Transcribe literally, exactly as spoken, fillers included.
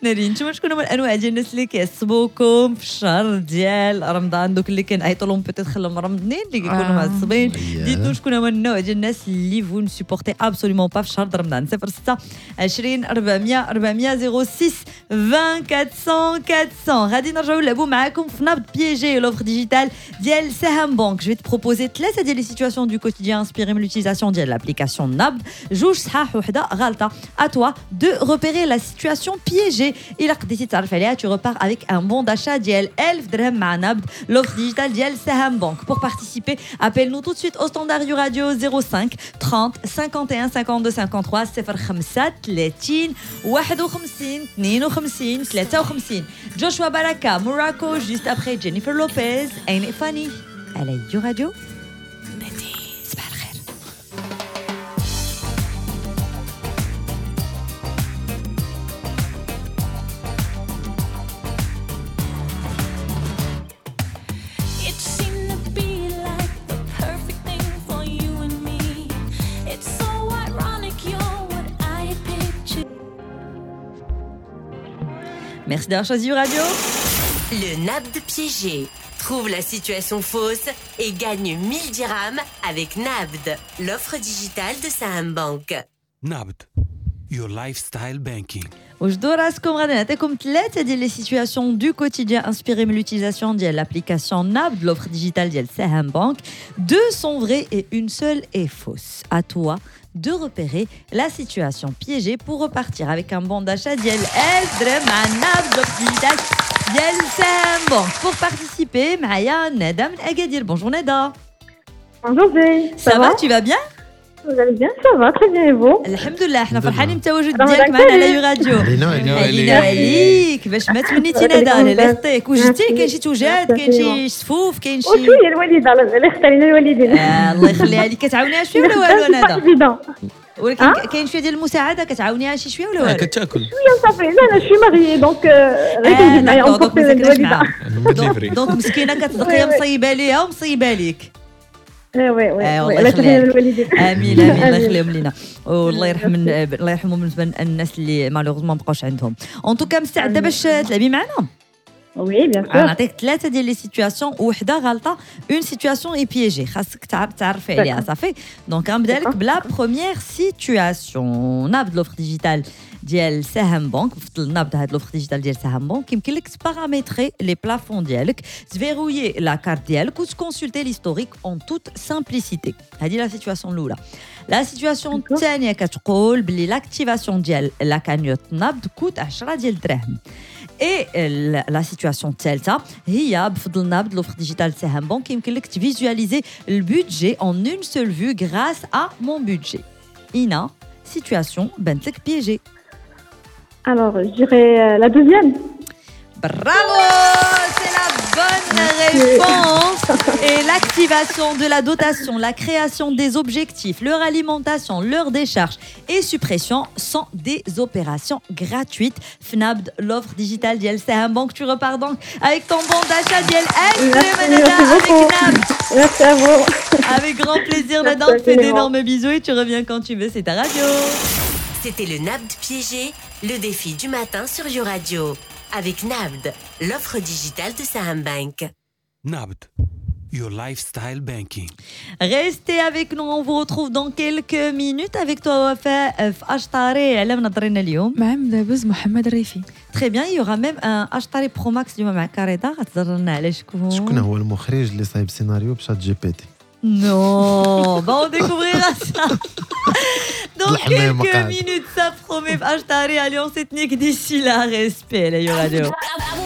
ناري نتوما شكون هما الانواع ديال الناس اللي كيعصبوكم في الشهر ديال رمضان دوك اللي كنعيطوا لهم بيتيت خلهم رمضانين اللي كيكونوا معصبين ديتو شكون هما النوع ديال الناس اللي فو ne supportez absolument pas في شهر رمضان صفر ستة عشرين أربعمية أربعمية صفر ستة عشرين أربعمية أربعمية غادي نرجعوا نلعبوا معاكم في نبض بيجي l'offre digitale ديال سهم بنك. Je vais te proposer ثلاثه ديال les situations du quotidien inspirées من l'utilisation ديال l'application نبض جوج صحاح وحده غلطه. À toi de repérer la situation piégée. إلا قديتي تعرف عليها tu repars avec un bon d'achat ديال ألف درهم مع نبض l'offre digitale ديال سهم بنك. Pour participer, appelle-nous tout de suite au standard du radio zéro cinq trente cinquante et un cinquante-deux cinquante-trois صفر خمسة ثلاثين واحد وخمسين اثنين وخمسين ثلاثة وخمسين. Joshua Baraka, Morocco, juste après Jennifer Lopez, Ain't It Funny. على يو راديو صباح الخير. Merci d'avoir choisi Radio. Le Nabd piégé. Trouve la situation fausse et gagne mille dirhams avec Nabd, l'offre digitale de Saham Bank. Nabd, your lifestyle banking. وجدوا راسكم غادي نعطيكم ثلاثه ديال لي سيتوياسيون دو كوتيديان انسبيري من لوتيليزاسيون ديال l'application نابد l'offre digitale ديال سهم بنك. Deux sont vraies et une seule est fausse. À toi de repérer la situation piégée pour repartir avec un bon d'achat ديال ألف درهم مع نابد l'offre digitale ديال سهم بنك. Pour participer معايا ندى من أكادير. Bonjour Neda. Bonjour Zé. Ça, ça va, va, tu vas bien? Vous allez bien, ça va, très bien et vous? الحمد حنا فرحانين بالتواجد ديالك معنا على يو راديو. علينا عليك باش ما تمنيتي ندى لا يخطيك. وجدتي كاين شي توجات كاين شي صفوف كاين شي وشويه الوالده اللي اختارينا الوالدين. الله يخليها لك. كتعاونيها شويه ولا والو ندى؟ ولكن كاين شويه ديال المساعده كتعاونيها شي شويه ولا والو؟ كتاكل شويه صافي. لا لا شي ماغي دونك غير كنجي معايا ونفوت الوالده. دونك مسكينه كتبقى مصيبه ليها ومصيبه ليك. وي وي وي الله يخليها الوالدين. امين امين الله يخليهم لينا والله يرحم الله يرحمهم بالنسبه للناس اللي مالوغوزمون ما بقاوش عندهم. اون توكا مستعده باش تلعبي معنا؟ وي بيان سور. نعطيك ثلاثه ديال لي سيتوياسيون وحده غلطه. اون سيتوياسيون اي بيجي خاصك تعرف تعرفي عليها صافي. دونك غنبدا لك بلا بروميير سيتوياسيون. نابد لوفر ديجيتال ديال سهم بنك. في النبض هاد لوفر ديجيتال ديال سهم بنك يمكن لك تبارامتري لي بلافون ديالك تفيرويي لا كارت ديالك وتكونسلتي ليستوريك اون توت سامبليسيتي. هذه لا سيتوياسيون الاولى. لا سيتوياسيون الثانيه كتقول بلي لاكتيفاسيون ديال لا كانيوت نبض كوت عشرة ديال الدراهم. اي لا سيتوياسيون الثالثه هي بفضل نبض لوفر ديجيتال سهم بنك يمكن لك تفيزواليزي البودجي اون اون سول فيو غراس ا مون بودجي. اينا سيتوياسيون بانت لك بيجي؟ Alors, je dirais euh, la deuxième. Bravo, c'est la bonne réponse. Et l'activation de la dotation, la création des objectifs, leur alimentation, leur décharge et suppression sont des opérations gratuites. Fnabd, l'offre digitale d'Yel Saham Bank. Tu repars donc avec ton bon d'achat d'Yel avec Nabd. Merci à vous. Avec grand plaisir, Nada. On te fait d'énormes bisous et tu reviens quand tu veux. C'est ta radio. C'était le Nabd piégé, le défi du matin sur You Radio. Avec Nabd, l'offre digitale de Saham Bank. Nabd, your lifestyle banking. Restez avec nous, on vous retrouve dans quelques minutes avec toi Wafa في أشطاري على منظرنا اليوم. مع مدابز محمد الريفي. Très bien, il y aura même un أشطاري برو ماكس اليوم مع كاريتا غتهضر لنا على شكون. شكون هو المخرج اللي صايب سيناريو بشات جي بي تي؟ Non, bah on découvrira ça dans quelques minutes, ça promet. H Tari, allez, on s'est tenu que d'ici là, respect, la Radio.